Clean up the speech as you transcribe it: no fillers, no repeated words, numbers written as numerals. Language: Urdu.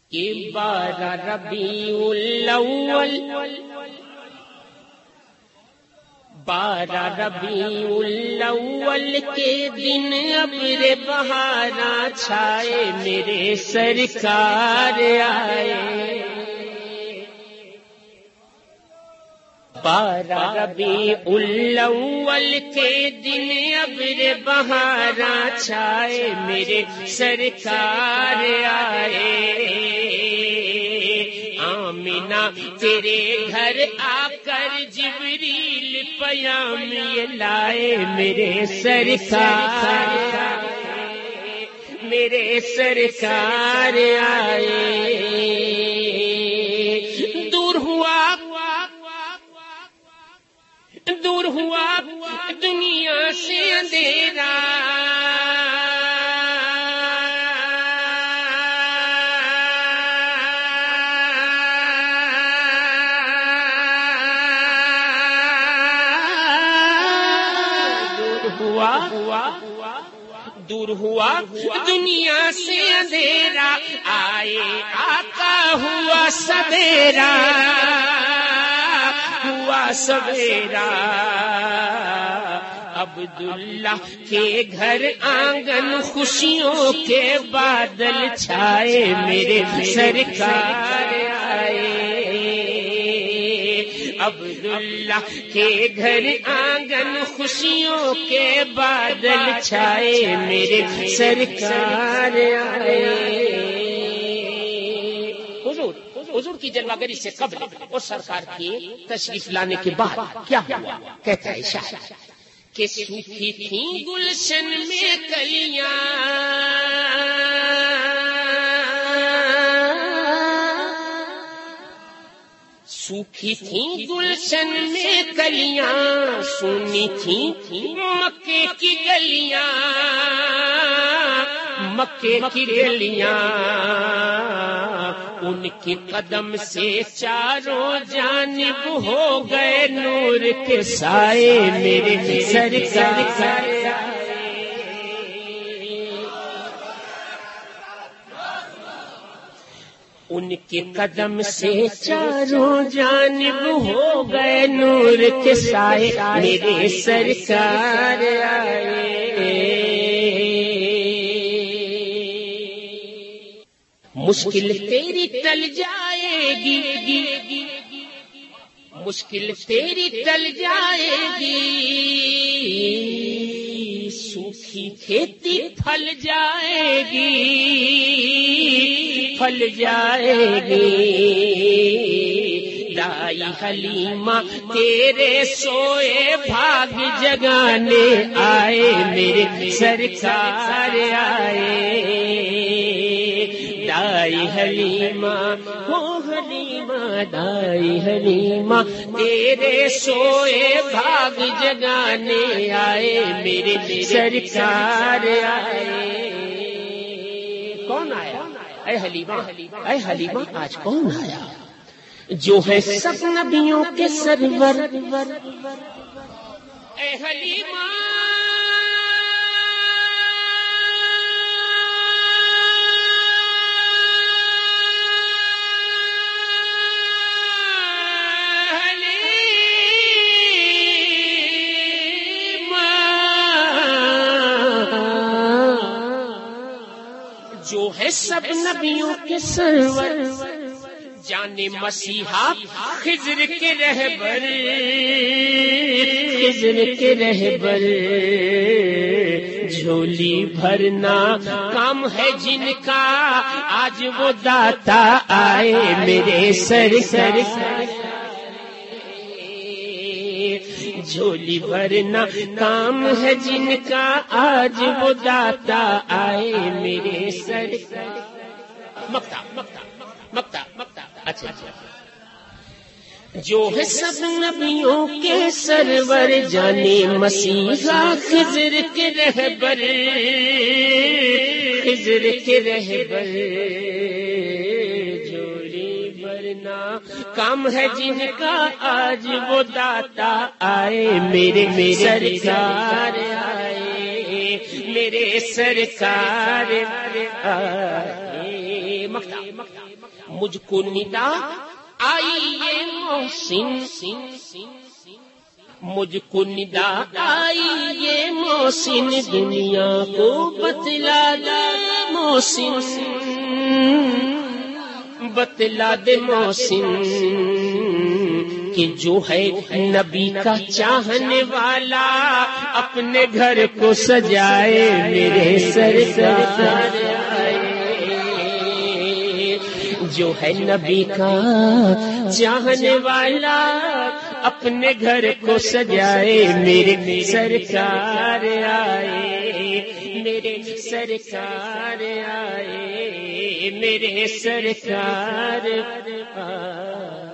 کہ 12 ربیع الاول 12 ربیع الاول کے دن ابر بہارا چھائے میرے سرکار آئے 12 ربیع الاول کے دن ابر بہارا چھائے میرے سرکار آئے آمینہ تیرے گھر آ کر جبریل پیام یہ لائے میرے سرکار میرے سرکار آئے دور ہوا دنیا سے اندھیرا دور ہوا دنیا سے اندھیرا آئے آقا ہوا سویرا ہوا سویرا عبداللہ کے گھر آنگن خوشیوں کے بادل چھائے میرے سرکار آئے عبداللہ کے گھر آنگن خوشیوں کے بادل چھائے میرے سرکار آئے حضور کی جلوہ گری سے قبل اور سرکار کی تشریف لانے کے بعد کیا ہوا؟ کہتا ہے شاعر کہ سوکھی تھیں گلشن میں کلیاں سوکھی تھیں گلشن میں کلیاں سونی تھیں مکے کی گلیاں مکے کی گلیاں ان کے قدم سے چاروں جانب ہو گئے نور کے سائے میرے سرکار ان کے قدم سے چاروں جانب ہو گئے نور کے سائے میرے سرکار آئے مشکل تیری ٹل جائے گی مشکل تیری ٹل جائے گی سوکھی کھیتی پھل جائے گی پھل جائے گی دائی حلیمہ تیرے سوئے بھاگ جگانے آئے میرے سرکار آئے دائی حلیمہ ہو حلیمہ دائی حلیمہ تیرے سوئے بھاگ جگانے آئے میرے سرکار آئے کون آیا اے حلیمہ آج کون آیا جو ہے سب نبیوں کے سرور اے حلیمہ جو ہے سب نبیوں کے سرور جانے مسیحا خضر کے رہبر خضر کے رہبر جھولی بھرنا کام ہے جن کا آج وہ داتا آئے میرے سرکار جھولی بھرنا کام ہے جن کا آج وہ داتا آئے میرے سرکار مکتا مکتا مکتا مکتا اچھا جو ہے سب نبیوں کے سرور جانے مسیحا خضر کے رہبر خضر کے رہبر جھولی بھرنا کام ہے جن کا آج وہ داتا آئے میرے سرکار آئے میرے سرکار آئے مجھ کو ندا آئی یہ محسن، مجھ کو ندا آئی یہ محسن، دنیا کو بتلا دے محسن، بتلا دے محسن کہ جو ہے نبی کا چاہنے والا اپنے گھر کو سجائے میرے سرکار آئے، جو ہے نبی کا چاہنے والا اپنے گھر کو سجائے میرے سرکار آئے، میرے سرکار آئے، میرے سرکار آئے۔